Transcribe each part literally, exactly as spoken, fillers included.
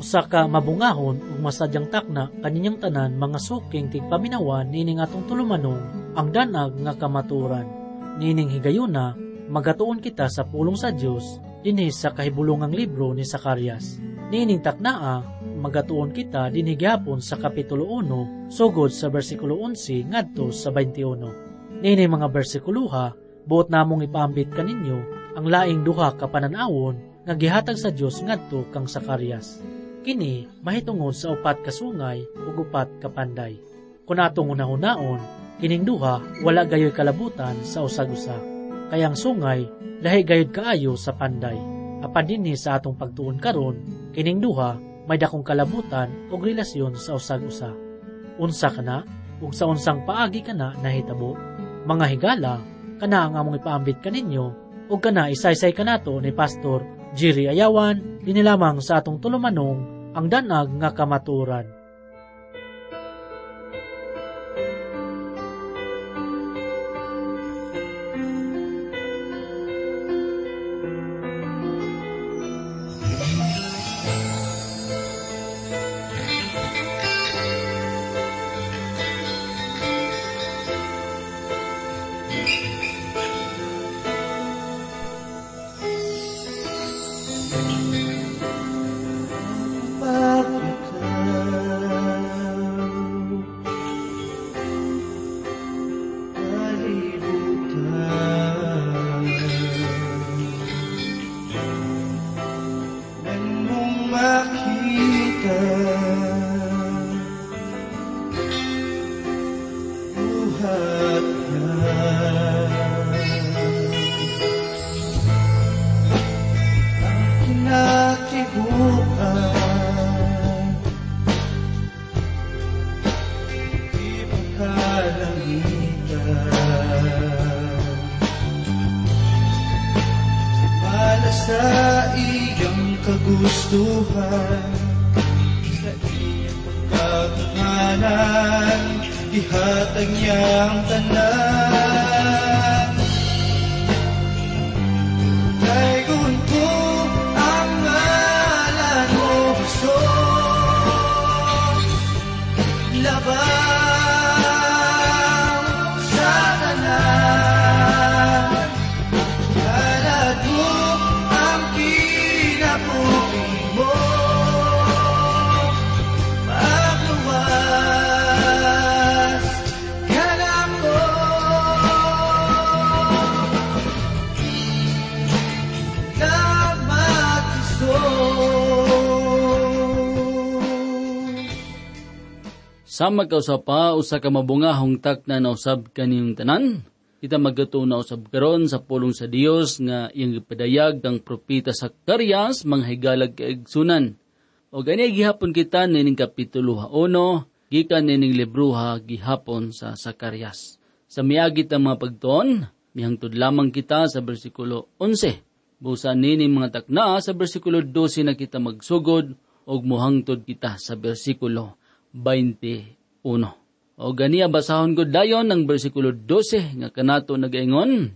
Usa ka mabungahon ug masadyang takna kaninyang tanan mga suking tigpaminawan nining atong tulumanong ang danag nga kamaturan. Nining higayuna magatuon kita sa pulong sa Dios dinhi sa kahibulongang libro ni Zacarias. Nining taknaa magatuon kita dinhi gyapon sa kapitulo one sugod sa bersikulo eleven ngadto sa twenty-one. Nining mga bersikuluha buot namong ipaambit kaninyo ang laing duha ka panan-awon nga gihatag sa Dios ngadto kang Zacarias. Kini mahitungod sa upat ka sungay ug upat ka panday. Kun atong una-unaon, kining duha wala gayoy kalabutan sa usag-usa. Kayang sungay lahi gayud kaayo sa panday. Apan dinhi sa atong pagtuon karon, kining duha may dakong kalabutan ug relasyon sa usag-usa. Unsa kana ug sa unsang paagi kana nahitabo? Mga higala, kana ang among ipaambit kaninyo ug kana isaysay kanato ni Pastor Jerry Ayawan, dinhi lamang sa atong tulumanong ang danag nga kamaturan. Sa iyang kagustuhan, sa iyang pagkakahanan, ihatag niya ang tanan. Daigon ko ang ngalan mo, Jesus, labang sa tanan. Halad mo ang kinabuhi mo, magluwas ka lang ko. Salamat, Jesus. Sama ka usa pa, usa ka mabungahong takna na usab kaniyong tanan. Kita magatunaw usab karon sa pulong sa Dios nga iyang gipadayag kang propeta Zacarias manghigalag kaigsunan. O gani gihapon kita nining kapitulo one, gikan nining libruha gihapon sa Zacarias. Sa miagi ta mga pagtuon, mihangtod lamang kita sa bersikulo eleven. Busa nining mga takna sa bersikulo twelve na kita magsugod og mohangtod kita sa bersikulo twenty-one. O ganiya basahon ko dayon ng bersikulo twelve nga kanato nagaingon.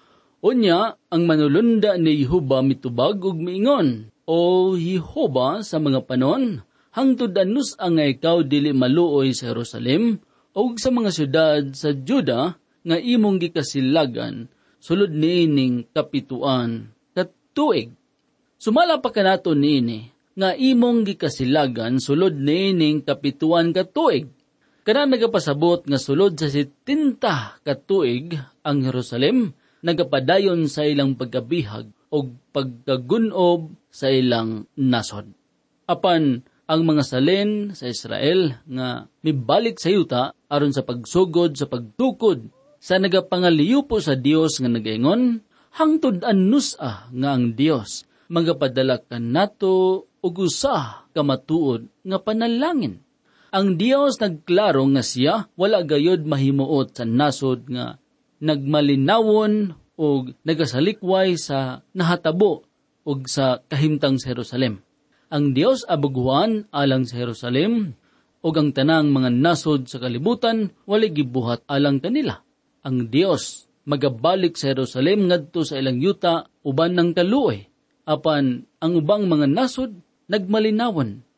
Unya, ang manulunda ni Jehova mitubag ug miingon, O Jehova, sa mga panon, hangtod anus ang nga ikaw dili maluoy sa Jerusalem, ug sa mga syudad sa Juda nga imong gikasilagan, sulod niining kapituan katuig. Sumala pa kanato niini, nga imong gikasilagan sulod niining kapituan katuig. Kana nagapasabot nga sulod sa sitinta katuig ang Jerusalem, nagapadayon sa ilang pagkabihag o pagkagunob sa ilang nasod. Apan ang mga salin sa Israel nga mibalik sa yuta aron sa pagsugod sa pagtukod sa nagapangaliyo po sa Dios nga nagaingon, hangtod anusa nga ang Dios magapadala kanato og usa ka matuod nga panalangin. Ang Dios nagklaro nga siya wala gayud mahimuot sa nasod nga nagmalinawon o nagasalikway sa nahatabo o sa kahimtang sa Jerusalem. Ang Dios abuguhan alang sa Jerusalem o ang tanang mga nasod sa kalibutan wala gibuhat alang kanila. Ang Dios magabalik sa Jerusalem ngadto sa ilang yuta uban ng kaluoy. Apan ang ubang mga nasod nagmalinawon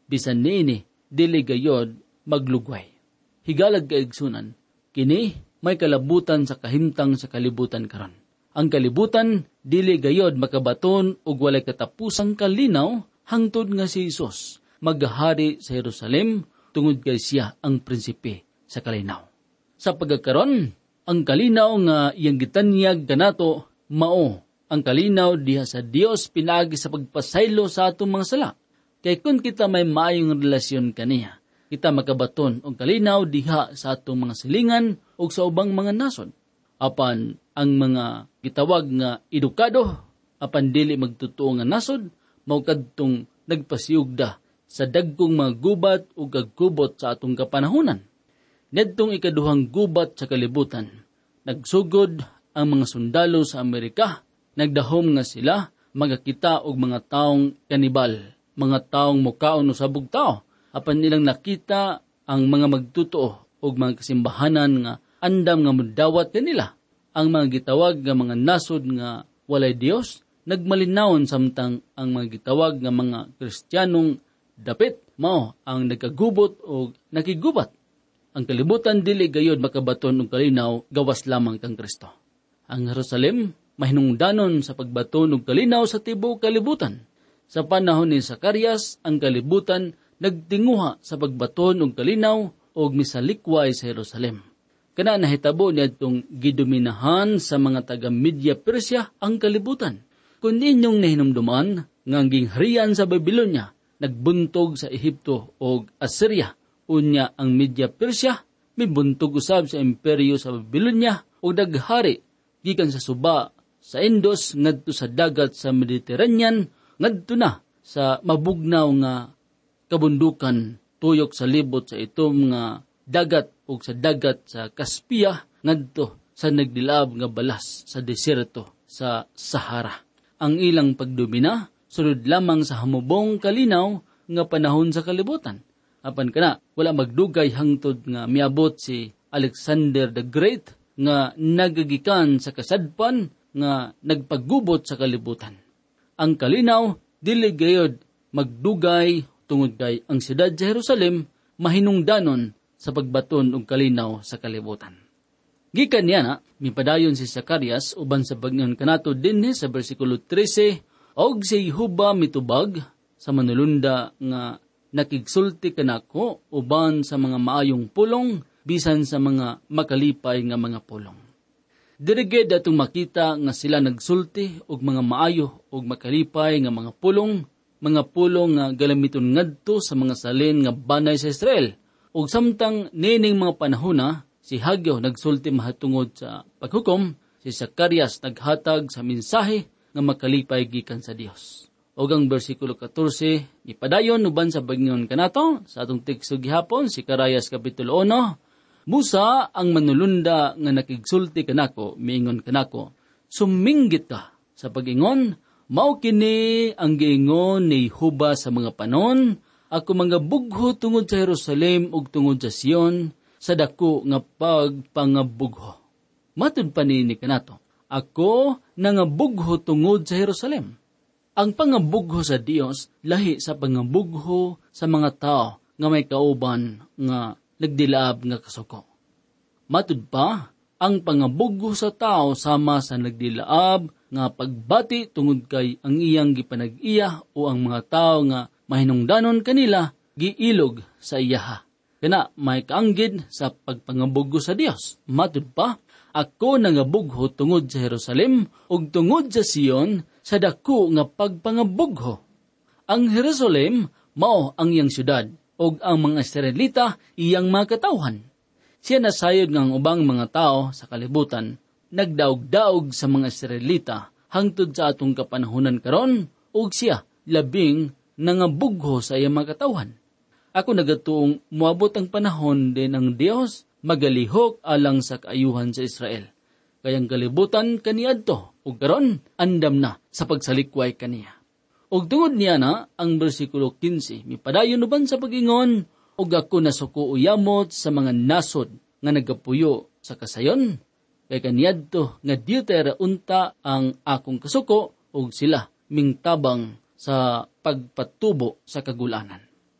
bisan niini dili gayod maglugway. Higalag kaigsunan, kini may kalabutan sa kahimtang sa kalibutan karon. Ang kalibutan dili gayod makabaton ug walay katapusang kalinaw hangtod nga si Hesus maghahari sa Jerusalem tungod kay siya ang prinsipe sa kalinaw. Sa pagkakaron, ang kalinaw nga iyang gitanyag kanato mao ang kalinaw diha sa Dios pinaagi sa pagpasaylo sa atong mga sala. Kay kun kita may maayong relasyon kaniya, kita makabaton og kalinaw diha sa atong mga silingan ug sa ubang mga nasod. Apan ang mga gitawag nga edukado, apan dili magtotoo nga nasod, mao kadtong nagpasiyugda sa dagkong mga gubat ug gagkubot sa atong kapanahunan. Ngadtong ikaduhang gubat sa kalibutan, nagsugod ang mga sundalo sa Amerika, nagdahom nga sila magakita og mga taong kanibal, mga taong mukaon usabog tao. Apan nilang nakita ang mga magtotoo og mga kasimbahanan nga andam nga mudawat kanila. Ang mga gitawag nga mga nasod nga walay Dios, nagmalinawon samtang ang mga gitawag nga mga Kristiyanong dapit mao ang nagkagubot o nakigubat. Ang kalibutan dili gayod makabaton og kalinaw gawas lamang kang Kristo. Ang Jerusalem mahinungdanon sa pagbaton og kalinaw sa tibuok kalibutan. Sa panahon ni Zacarias, ang kalibutan nagtinguha sa pagbaton og kalinaw og misalikway sa Jerusalem. Kana nahitabo niadtong gidominahan sa mga taga Media Persia ang kalibutan. Kung inyong nahinumduman nga ang gingharian sa Babylonia nagbuntog sa Ehipto o Assyria, unya ang Media Persia mibuntog usab sa imperyo sa Babylonia o daghari gikan sa suba sa Indus ngadto sa dagat sa Mediterranean ngadto na sa mabugnaw nga kabundukan tuyok sa libot sa itom nga dagat o sa dagat sa Caspia ngadto sa nagdilaab nga balas sa desierto sa Sahara. Ang ilang pagdomina sulod lamang sa hamubong kalinaw nga panahon sa kalibutan. Apan kana wala magdugay hangtod nga miabot si Alexander the Great nga nagagikan sa kasadpan nga nagpagubot sa kalibutan. Ang kalinaw dili gayud magdugay tungod kay ang siyudad sa Jerusalem mahinungdanon sa pagbaton og kalinaw sa kalibutan. Gikan niya na, mipadayon si Zacarias uban sa bagnon kanato dinhi sa bersikulo trese, og si Jehovah mitubag sa manulunda nga nakigsulti kanako uban sa mga maayong pulong bisan sa mga makalipay nga mga pulong. Diriged atong makita nga sila nagsulti og mga maayo og makalipay nga mga pulong, mga pulong nga galamiton ngadto sa mga salin nga banay sa Israel. Ug samtang nining mga panahona, si Hagyo nagsulti mahatungod sa paghukom, si Zacarias naghatag sa mensahe nga makalipay gikan sa Dios. Og ang bersikulo fourteen, ipadayon uban sa bagnon kanato sa atong teksto gihapon, si Zacarias kapitulo one, Musa ang manulunda nga nakigsulti kanako, miingon kanako, suminggit ka sa pag-ingon, mao kini ang giingon ni Jehovah sa mga panon, ako mga bugho tungod sa Jerusalem ug tungod sa Sion, sa dako nga pagpangabugho. Matud pa ni kanato, ako nangabugho tungod sa Jerusalem. Ang pangabugho sa Dios lahi sa pangabugho sa mga tao nga may kauban nga nagdilaab nga kasuko. Matud pa, ang pangabugho sa tao sama sa nagdilaab nga pagbati tungod kay ang iyang gipanag-iya o ang mga tao nga mahinungdanon kanila giilog sa iyaha. Kana may kaanggid sa pagpangabugho sa Dios. Matud pa, ako nangabugho tungod sa Jerusalem ug tungod sa Sion sa dako nga pagpangabugho. Ang Jerusalem mao ang iyang syudad ug ang mga Israelita iyang mga katawhan. Siya nasayod ng ubang mga tao sa kalibutan, nagdaog-daog sa mga Israelita hangtod sa atong kapanahunan karon ug siya labing nangabugho sa iyang mga katawhan. Ako nagatuong muabot ang panahon din ang Dios magalihok alang sa kaayuhan sa Israel. Kayang kalibutan kaniadto ug karon andam na sa pagsalikway kaniya. Og tungod niya na ang bersikulo fifteen, mipadayon uban sa pag-ingon, og ako nasuko uyamot sa mga nasod nga nagapuyo sa kasayon, kay kaniadto nga diutera unta ang akong kasuko og sila mingtabang sa pagpatubo sa kagulanan.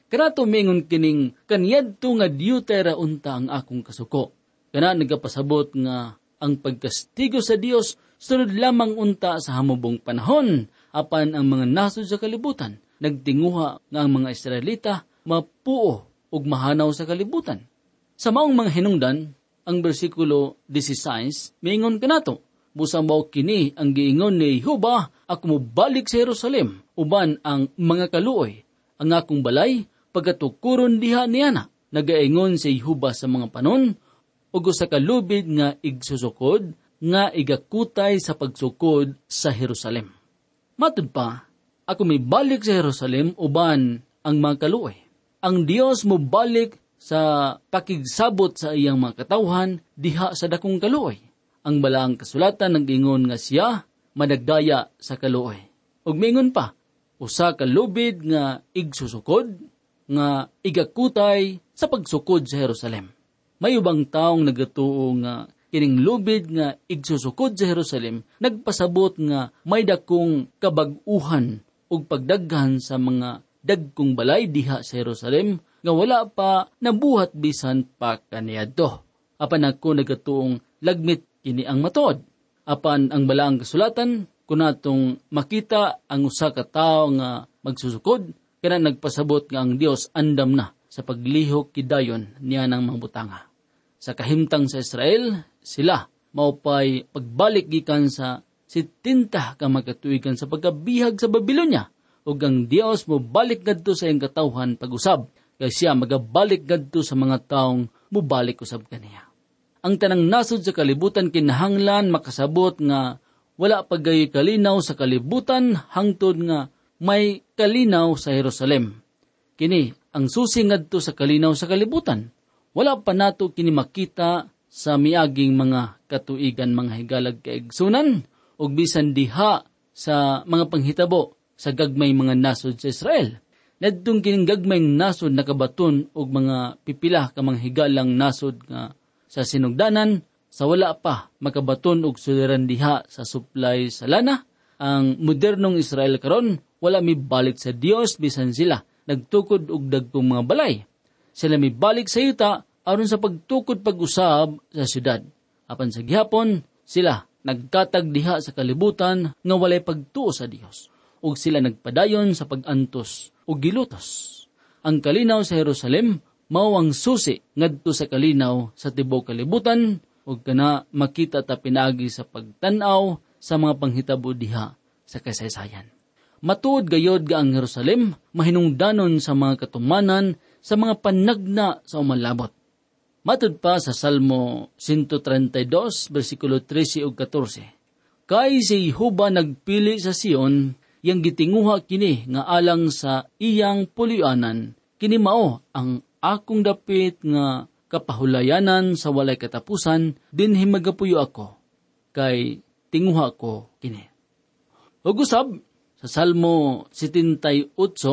Kanato mingon kining kanyadto nga diutera unta ang akong kasuko. Kana nagapasabot nga ang pagkastigo sa Dios sulod lamang unta sa hamubong panahon, apan ang mga nasod sa kalibutan nagtinguha nga ang mga Israelita mapuo ug mahanaw sa kalibutan. Sa maong mga hinungdan, ang bersikulo sixteen mingon kanato, busa mao kini ang giingon ni Jehovah, ako mobalik sa Jerusalem uban ang mga kaluoy, ang akong balay pagatukuron diha niana. Nagaingon si Jehovah sa mga panon, ug sa kalubid nga igsusukod nga igakutay sa pagsukod sa Jerusalem. Matud pa, ako mibalik sa Jerusalem uban ang mga kaluoy. Ang Dios mo balik sa pakigsabot sa iyang mga katawhan diha sa dakong kaluoy. Ang balaang kasulatan nag-ingon nga siya madagdaya sa kaluoy. Ug mingon pa, usa ka lubid nga igsusukod nga igakutay sa pagsukod sa Jerusalem. May ubang taong nagatuo nga kining lubid nga igsusukod sa Jerusalem nagpasabot nga may dakong kabag-uhan ug pagdaghan sa mga dagkong balay diha sa Jerusalem nga wala pa nabuhat bisan pa kaniadto. Apan ako nagatuong lagmit kini ang matod. Apan ang balaang kasulatan kunatong makita ang usa ka tawo nga magsusukod kana nagpasabot nga ang Dios andam na sa paglihok kidayon niya ng mga butanga. Sa kahimtang sa Israel, sila maupay pagbalik gikan sa sitinta ka magkatuigan sa pagkabihag sa Babylonia. Ug ang Dios mo balik gadto sa iyang katawhan pag-usab, kay siya magabalik gadto sa mga taong mubalik usab kaniya. Ang tanang nasod sa kalibutan kinahanglan makasabot nga wala pagay kalinaw sa kalibutan hangtod nga may kalinaw sa Jerusalem. Kini ang susi ngadto sa kalinaw sa kalibutan. Wala pa nato kini makita sa miaging mga katuigan mga higalag kaigsunan ug bisan diha sa mga panghitabo sa gagmay mga nasod sa Israel. Nadtong kining gagmay nasod nakabaton og mga pipila ka mga higalang nasod nga sa sinugdanan sa wala pa makabaton og suliran diha sa supply sa lana. Ang modernong Israel karon wala mibalik sa Dios bisan sila nagtukod og dagkong mga balay. Sila mibalik sa yuta aron sa pagtukod pag-usab sa syudad. Apan sa gihapon sila nagkatag diha sa kalibutan nga walay pagtuo sa Dios. Ug sila nagpadayon sa pag-antos ug gilutos. Ang kalinaw sa Jerusalem mao ang susi ngadto sa kalinaw sa tibuok kalibutan ug kana makita ta pinaagi sa pagtan-aw sa mga panghitabo diha sa kasaysayan. Matuod gayod ga ang Jerusalem mahinungdanon sa mga katumanan sa mga panagna sa umalabot. Matud pa sa Salmo one thirty-two, versikulo thirteen ug fourteen. Kay si Jehovah nagpili sa Sion, yang gitinguha kini nga alang sa iyang pulianan, kini mao ang akong dapit nga kapahulayanan sa walay katapusan, dinhi magapuyo ako, kay tinguha ko kini. Ug usab sa Salmo seventy-eight,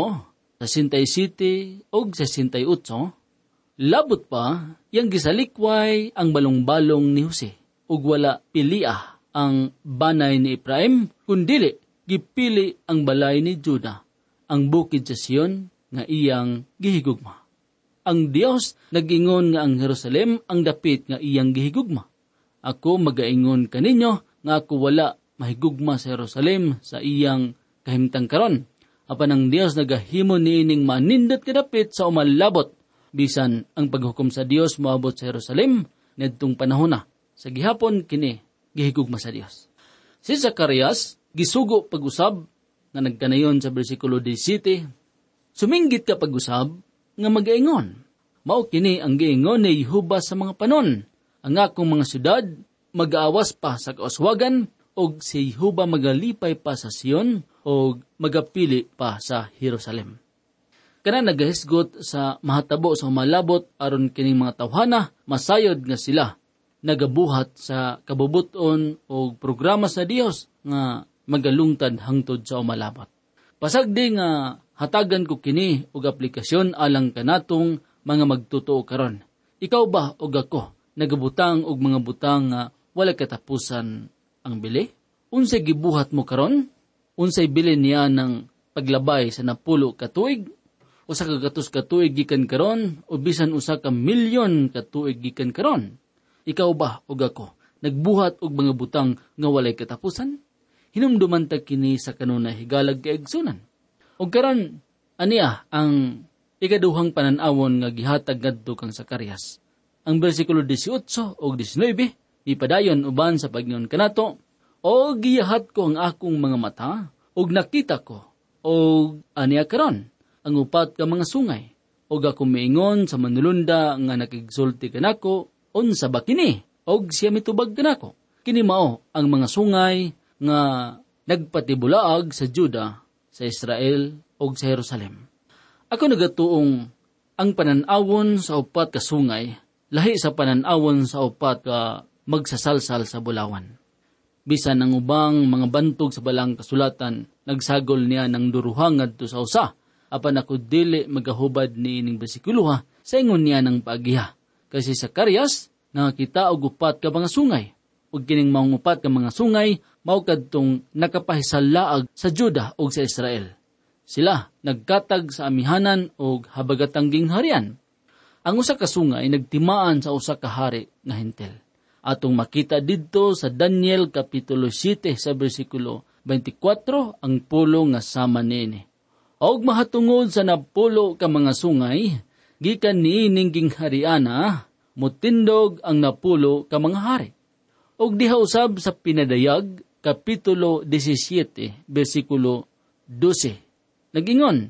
sa sixty-seven ug sa sixty-eight, labot pa, yang gisalikway ang balong-balong ni Jose, ug wala pilia ang banay ni Ephraim, kundili gipili ang balay ni Juda, ang bukid sa Sion nga iyang gihigugma. Ang Dios nag-ingon nga ang Jerusalem ang dapit nga iyang gihigugma. Ako magaingon kaninyo nga ako wala mahigugma sa Jerusalem sa iyang kahimtang karon. Apan ang Dios nagahimo niining manindot kadapit sa umalabot, bisan ang paghukom sa Dios moabot sa Jerusalem ngadtong panahon na. Sa gihapon kini gihigugma sa Dios. Si Zacarias gisugo pag-usab nga nagkanayon sa bersikulo seventeen. Suminggit ka pag-usab nga magaingon. Mao kini ang giingon ni Jehovah sa mga panon. Ang akong mga syudad mag-aawas pa sa kauswagan og si Jehovah magalipay pa sa Sion og magapili pa sa Jerusalem. Kana nagahisgot sa mahatabo sa umalabot aron kining mga tawhana masayod nga sila nagabuhat sa kabubuton o programa sa Dios nga magalungtad hangtod sa umalabot. Pasagdi nga hatagan ko kini og aplikasyon alang kanatong mga magtotoo karon. Ikaw ba og ako nagabutang og mga butang nga wala katapusan ang bili? Unsay gibuhat mo karon? Unsay bilin niya ng paglabay sa napulo ka tuig? usa ka gatos ka tuig gikan karon o bisan usa ka milyon ka tuig gikan karon. Ikaw ba ug ako nagbuhat og mga butang nga walay katapusan? Hinumduman ta kini sa kanunay higalag kaigsunan. Og karon aniya ang ikaduhang panan-awon nga gihatag ngadto kang Zacarias. Ang bersikulo eighteen ug nineteen ipadayon uban sa pagningon kanato, o giyahat ko ang akong mga mata ug nakita ko og aniya karon ang upat ka mga sungay ug ako miingon sa manulunda nga nakigsulti kanako unsa ba kini og siya mitubag kanako. Kini mao ang mga sungay nga nagpatibulaag sa Juda, sa Israel ug sa Jerusalem. Ako nagatuong ang panan-awon sa upat ka sungay lahi sa panan-awon sa upat ka magsasalsal sa bulawan. Bisan ang ubang mga bantog sa balang kasulatan, nagsagol niya ng duruhang ngadto sa usa, apan ako dili magahubad ni ining bersikulo sa ingon niya ng paagiha. Kasi sa Zacarias, nakakita og upat ka mga sungay. Ug kining maong upat ka mga sungay, mao kadtong nakapahisalaag sa Juda ug sa Israel. Sila nagkatag sa amihanan ug habagatang gingharian. Ang usa ka sungay nagtimaan sa usa ka hari nga hentil. Atong makita didto sa Daniel kapitulo seven sa bersikulo twenty-four ang pulo nga sama niini. Og mahatungod sa napulo ka mga sungay, gikan niining ginghariana, mutindog ang napulo ka mga hari. Og diha usab sa pinadayag kapitulo seventeen bersikulo twelve. Nagingon,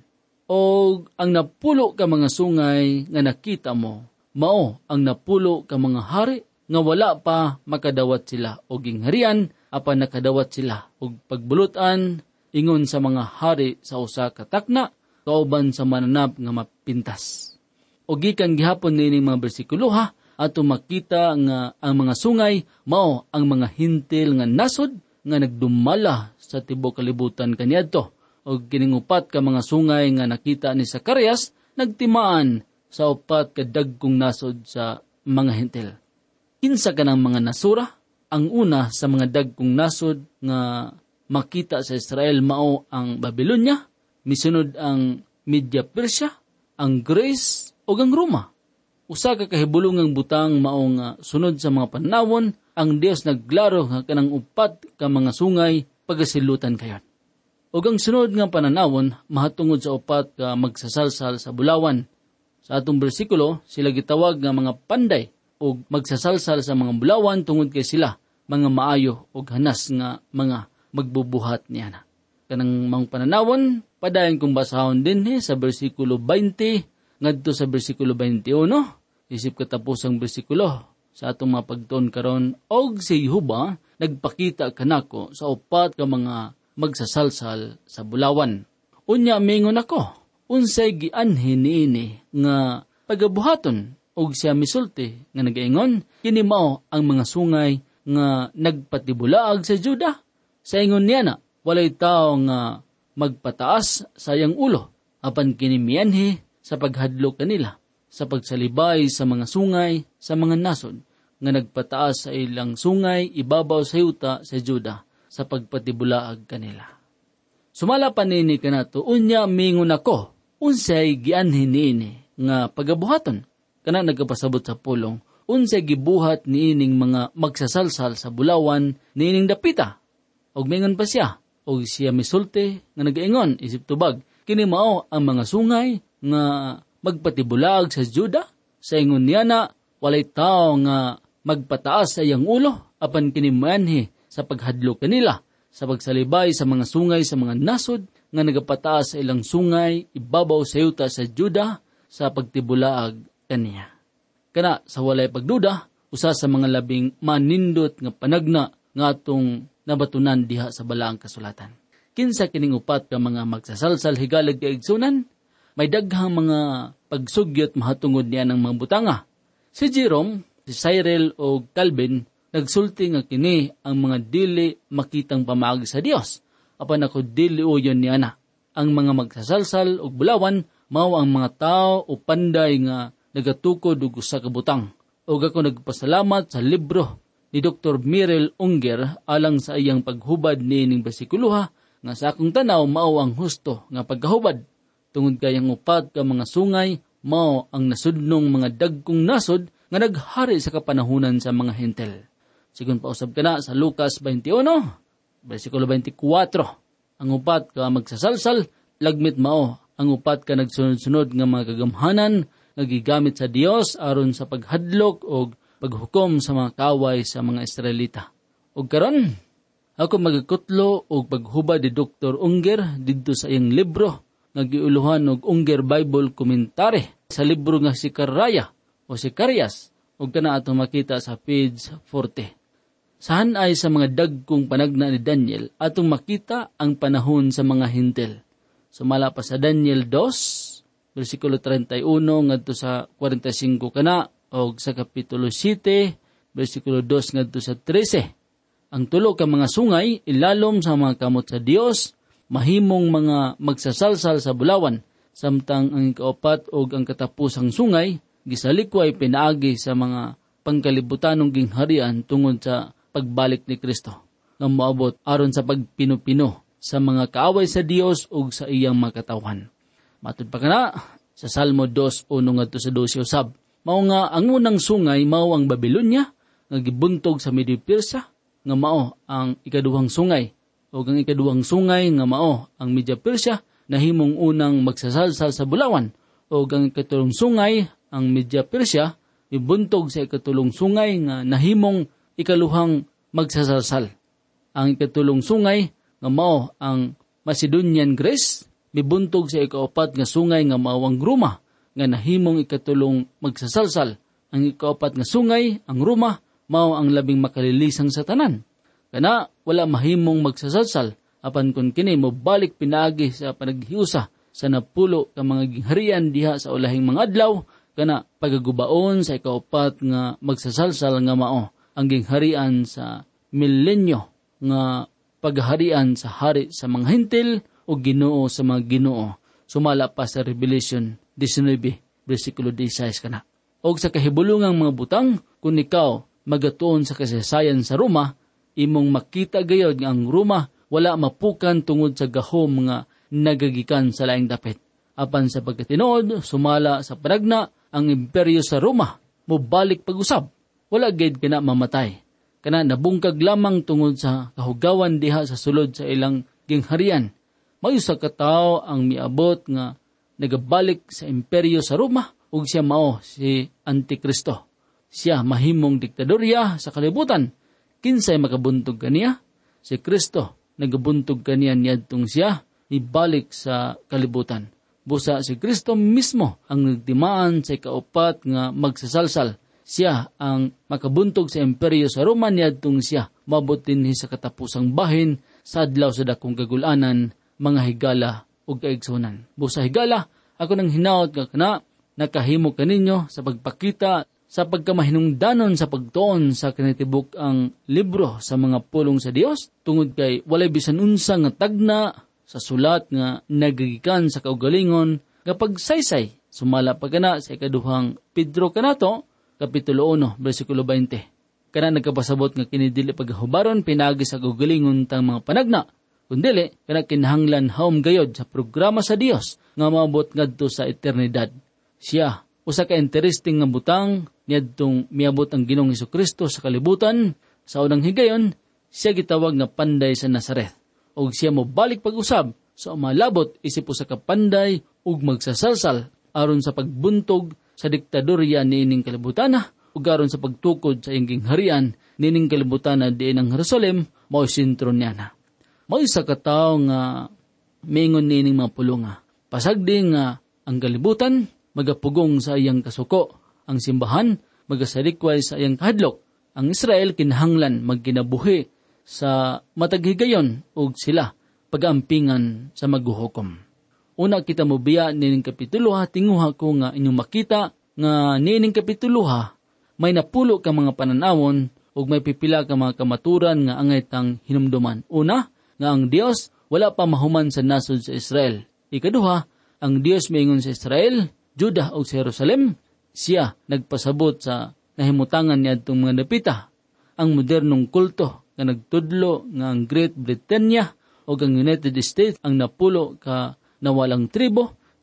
og ang napulo ka mga sungay nga nakita mo, mao ang napulo ka mga hari nga wala pa makadawat sila og gingharian, apan nakadawat sila og pagbulutan ingon sa mga hari sa usa ka takna kauban sa mananap nga mapintas. Og gikan gihapon nining mga bersikulo ha, ato makita nga ang mga sungay mao ang mga hintil nga nasod nga nagdumala sa tibuok kalibutan kaniadto. Og kining upat ka mga sungay nga nakita ni Zacarias nagtimaan sa upat ka dagkong nasod sa mga hintil. Kinsa kanang mga nasura? Ang una sa mga dagkong nasod nga makita sa Israel mao ang Babylonia, misunod ang Media Persia, ang Greece ug ang Roma. Usa ka kahibulungang butang mao nga sunod sa mga panahon ang Dios naglaro nga kanang upat ka mga sungay pagasilutan kayon. Ug ang sunod nga pananawon mahatungod sa upat ka magsasalsal sa bulawan. Sa atong bersikulo sila gitawag nga mga panday ug magsasalsal sa mga bulawan tungod kay sila mga maayo ug hanas nga mga magbubuhat niya na. Kanang mga pananawon padayon kong basahon din eh, sa bersikulo twenty ngadto sa bersikulo twenty-one, isip katapusang bersikulo sa atong mga pagtuon karon, og si Jehovah nagpakita kanako sa upat ka mga magsasalsal sa bulawan. Unya mingon ako, unsay gianhin niini nga pagabuhaton, og siya misulti nga nagaingon, kini mao ang mga sungay nga nagpatibulaag sa Juda. Sa ingon niya na, walay tao nga magpataas sa iyang ulo, apan kini mianhi sa paghadlok kanila, sa pagsalibay sa mga sungay sa mga nasod, nga nagpataas sa ilang sungay ibabaw sa yuta sa Juda, sa pagpatibulaag kanila. Sumala pa nini kanato, unya mingon ako, unsay gianhin niini nga pagabuhaton, kana nagkapasabot sa pulong, unsay gibuhat niining mga magsasalsal sa bulawan niining dapita. Og mingon pa siya, og siya misulti nga nagaingon, isip tubag, kini mao ang mga sungay nga magpatibulaag sa Juda. Sa ingon niya na, walay tao nga magpataas sa iyang ulo, apan kini manhi sa paghadlok kanila, sa pagsalibay sa mga sungay sa mga nasod, nga nagapataas sa ilang sungay, ibabaw sa yuta sa Juda, sa pagtibulaag kaniya. Kana sa walay pagduda, usa sa mga labing manindot nga panagna nga atong nabatunan diha sa balaang kasulatan. Kinsa kining upat ka mga magsasalsal higalag kaigsunan, may daghang mga pagsugyot mahatungod niya ng mga butanga. Si Jerome, si Cyril o Calvin, nagsulti nga kini ang mga dili makitang pamaagi sa Dios. Apan ako dili uyon niya na. Ang mga magsasalsal o bulawan, mao ang mga tao o panday nga nagatukod og usa ka butang. Og ako nagpasalamat sa libro ni Doctor Mirel Unger alang sa iyang paghubad niining bersikulo nga sa akong tanaw mao ang husto nga pagkahubad. Tungod kay ang upat ka mga sungay, mao ang nasudnong mga dagkong nasod nga naghari sa kapanahunan sa mga hentel. Sigun pa usab kana sa Lucas twenty-one, versikulo twenty-four. Ang upat ka magsasalsal, lagmit mao ang upat ka nagsunod-sunod nga mga kagamhanan nga gigamit sa Dios aron sa paghadlok o paghukom sa mga kaway sa mga Israelita. Ug karon, ako magakutlo og paghubad ni Doktor Unger didto sa iyang libro nga giuluhan og Unger Bible Commentary sa libro nga si Karaya o si Karyas, ug kana ato makita sa page forty. Sahan ay sa mga dagkong panagna ni Daniel atong makita ang panahon sa mga hintil. Sumala pa sa Daniel two, versikulo thirty-one ngadto sa forty-five kana og sa kapitulo seven, versikulo two ngadto sa thirteen. Ang tulo ka mga sungay ilalom sa mga kamot sa Dios, mahimong mga magsasalsal sa bulawan, samtang ang ikaapat og ang katapusang sungay gisalikway pinaagi sa mga pangkalibutanong gingharian tungod sa pagbalik ni Kristo nga moabot aron sa pagpinupino sa mga kaaway sa Dios ug sa iyang makatawan. Matud pa kana sa Salmo two one ngadto sa twelve usab, mao nga ang unang sungay mao ang Babilonia nga gibuntog sa Medo-Persia, nga mao ang ikaduhang sungay, ug ang ikaduhang sungay nga mao ang Media-Persia nahimong unang magsasalsal sa bulawan, ug ang ikatulong sungay ang Media-Persia ibuntog sa ikatulong sungay nga nahimong ikaluhang magsasalsal. Ang ikatulong sungay nga mao ang Macedonian Greece mibuntog sa ikaapat nga sungay nga mao ang Roma nga nahimong ikatulong magsasalsal. Ang ikaapat nga sungay ang Roma mao ang labing makalilisang sa tanan. Kana wala mahimong magsasalsal apan kun kini mobalik pinaagi sa panaghiusa sa napulo ka mga gingharian diha sa ulahing mga adlaw, kana pagagubaon sa ikaapat nga magsasalsal nga mao ang gingharian sa milenyo nga pagharian sa hari sa mga hintil o Ginoo sa mga Ginoo. Sumala pa sa Revelation nineteen, versikulo sixteen kana. O sa kahibulungang mga butang, kung ikaw magatuon sa kasaysayan sa Roma, imong makita gayod nga ang Roma wala mapukan tungod sa gahom nga nagagikan sa laing dapit. Apan sa pagkatinood, sumala sa panagna, ang imperyo sa Roma mobalik pag-usab. Wala gayud kana mamatay. Kana nabungkag lamang tungod sa kahugawan diha sa sulod sa ilang gingharian. Mayo sa katao ang miabot nga nagabalik sa imperyo sa Roma ug siya mao si Antikristo. Siya mahimong diktadorya sa kalibutan. Kinsay makabuntog kaniya? Si Kristo nagabuntog kaniya niadtong siya ibalik sa kalibutan. Busa si Kristo mismo ang nagtimaan sa ikaapat nga magsasalsal. Siya ang makabuntog sa imperyo sa Roma niadtong siya mabot dinhi sa katapusang bahin sa adlaw sa dakong kagulanan, mga higala ug kaigsunan. Busa higala, ako nang hinaot nga kana nakahimo kaninyo sa pagpakita sa pagkamahinungdanon sa pagtuon sa kinitibuk ang libro sa mga pulong sa Dios, tungod kay walay bisan unsa nga tagna sa sulat nga nagagikan sa kaugalingon nga pagsaysay. Sumala pa kana sa ikaduhang Pedro kanato, kapitulo one, versikulo twenty. Kana nagkapasabot nga kinidili paghubaron pinagi sa kaugalingon tang mga panagna. Kundili, kana kinahanglan haom gayod sa programa sa Dios nga maabot ngadto sa eternidad. Siya, usa ka interesting nga butang niadtong miabot ang Ginoong Hesukristo sa kalibutan. Sa unang higayon, siya gitawag nga panday sa Nazareth. Og siya mo balik pag-usab sa so, umalabot isip usa ka panday ug magsasalsal aron sa pagbuntog sa diktadorya niining kalibutana ug aron sa pagtukod sa iyang gingharian niining kalibutana diin ang Jerusalem mao sentro niya na. Mao isa ka tawo nga mingon niining mga pulonga. Pasagdi nga ang kalibutan magapugong sa iyang kasuko, ang simbahan magasalikway sa iyang kahadlok. Ang Israel kinahanglan magkinabuhi sa mataghigayon ug sila pagampingan sa maghuhukom. Una kita mobiya nining kapitulo ha, tinguha ko nga inyong makita nga nining kapitulo ha, may napulo ka mga pananawon ug may pipila ka mga kamaturan nga angay tang hinumduman. Una, nga ang Dios wala pa mahuman sa nasod sa Israel. Ikaduha, ang Dios maingon sa Israel, Judah ug sa Jerusalem, siya nagpasabot sa nahimutangan niadtong mga dapita. Ang modernong kulto nga nagtudlo nga ang Great Britannia o ang United States ang napulo ka nawalang tribo,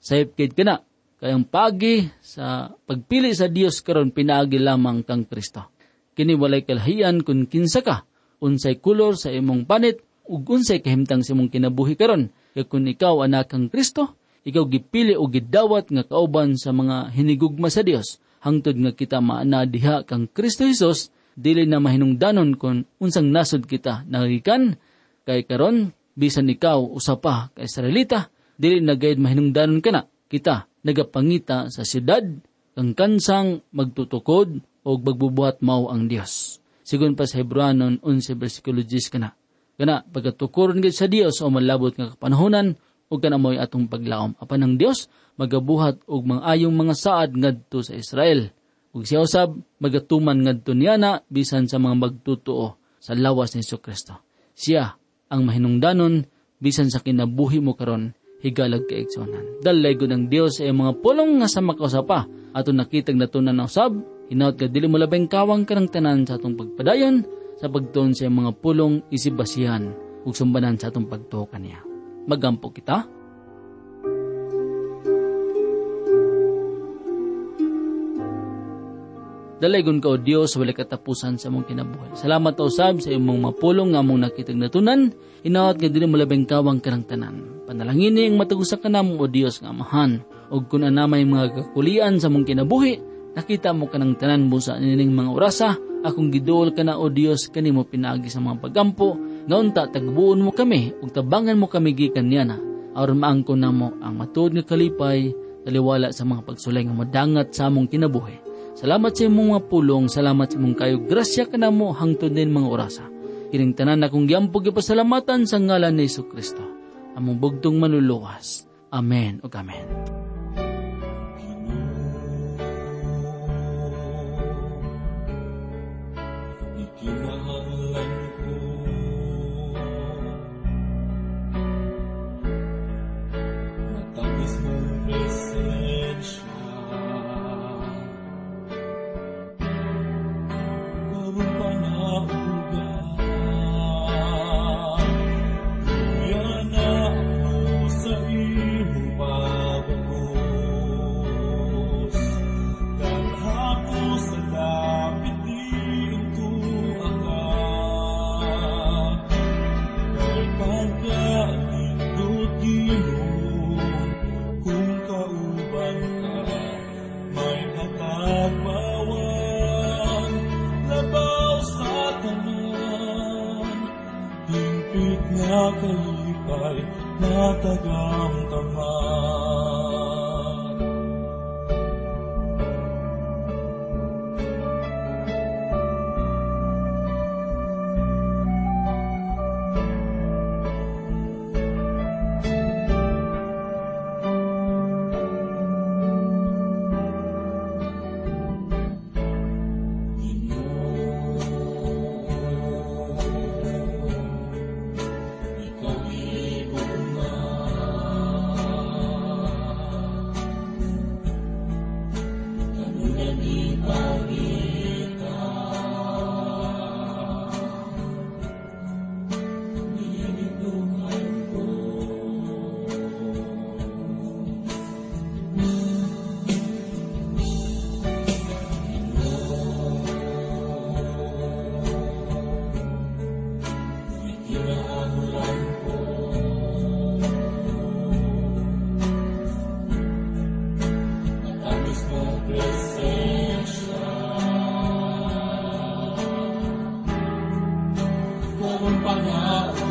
Sayip kid ka na, kayang pagi sa pagpili sa Dios karon pinaagi lamang kang Kristo. Kini walay kalahian kung kinsa ka, unsay kulor sa imong panit, ug unsay kahimtang sa imong kinabuhi karon. Kaya kung ikaw anak kang Kristo, ikaw gipili o gidawat nga kauban sa mga hinigugma sa Dios. Hangtod nga kita maana diha kang Kristo Jesus, dili na mahinungdanon kung unsang nasod kita nagikan. Kay karon, bisan ikaw usapa ka Israelita, dili na gayud mahinungdanon ka na. Kita nagapangita sa siyudad, kang kansang magtutukod o magbubuhat mao ang Dios. Sigun pa sa Hebreanon eleven versikulo ten kana. Kana pagatukuron gid sa Dios o malabot nga kapanahonan ug kana moy atong paglaom. Apan ang Dios magabuhat og mangayong mga saad ngadto sa Israel. Ug siya usab magatuman ngadto niyana bisan sa mga magtutuo sa lawas ni Jesucristo. Siya ang mahinungdanon bisan sa kinabuhi mo karon higalag kaigsunan. Dalay gud ang Dios sa mga pulong nga sa makausapa aton nakitag natunan na usab. Hinaut ka dili mo labing kawang kanang tanan sa atong pagpadayon sa pagtuon sa mga pulong isibasihan ug sumbanan sa atong pagtuo kaniya. Magampo kita. Dalaygon ka o Dios wala katapusan sa mong kinabuhi. Salamat o usab sa imong mapulong nga mong nakitag natunan. Hinaut ka dili mo labing kawang kanang tanan. Panalangin ang matagusa ka namo o Dios nga amahan. Ug kun anamay mga kakulian sa mong kinabuhi, nakita mo kanang tanan mo sa nining mga orasa, akong giduol ka na o Dios kanimo pinaagi sa mga pagampo, nga unta tagbuon mo kami, ug tabangan mo kami gikan niya na, aron maangkon namo ang matuod nga kalipay, taliwala sa mga pagsulay nga madangat sa among kinabuhi. Salamat sa imong mga pulong, salamat sa imong kayog, grasya ka namo hangtod din mga orasa. Kining tanan akong giampo gipasalamatan sa ngalan ni Jesucristo, among bugtong manluluwas. Amen ug amen. Kinahanglan ko matapos mong presensya, karoon pa na ugat, kuya na ako sa iyong pagkakos, dalha ko sa lapit iyong kalipay na tagamtaman. Panahon